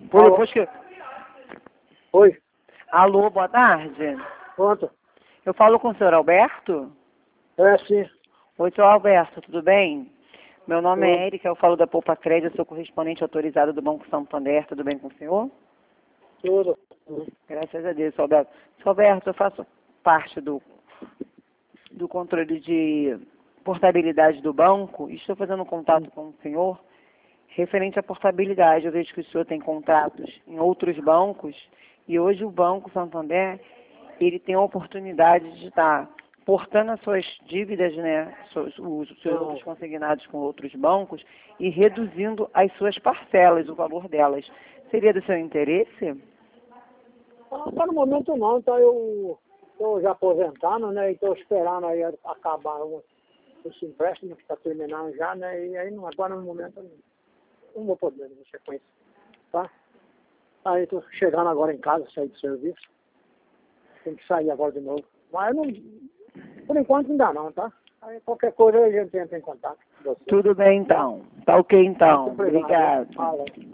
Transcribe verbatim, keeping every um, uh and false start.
Foi Alô? depois que... Oi, Alô, boa tarde. pronto. Eu falo com o senhor Alberto? É, sim. Oi, senhor Alberto, tudo bem? Meu nome Tudo. é Érica, eu falo da Poupa Crédito, sou correspondente autorizado do Banco Santander, tudo bem com o senhor? Tudo. Uhum. Graças a Deus, senhor Alberto. Senhor Alberto, eu faço parte do, do controle de portabilidade do banco e estou fazendo contato com o senhor referente à portabilidade. Eu vejo que o senhor tem contratos em outros bancos e hoje o Banco Santander, ele tem a oportunidade de estar portando as suas dívidas, né, seus- os seus Ah. outros consignados com outros bancos e reduzindo as suas parcelas, o valor delas. Seria do seu interesse? Ah, tá no momento não, então eu estou já aposentando, né? E estou esperando aí acabar o, esse empréstimo que está terminando já, né? E aí não, agora no momento eu não, não vou poder mexer com isso, tá? Aí estou chegando agora em casa, sair do serviço. Tem que sair agora de novo. Mas não, por enquanto ainda não, tá? Aí qualquer coisa a gente entra em contato com você. Tudo bem então. Tá ok então. Muito obrigado. Obrigado. Falou.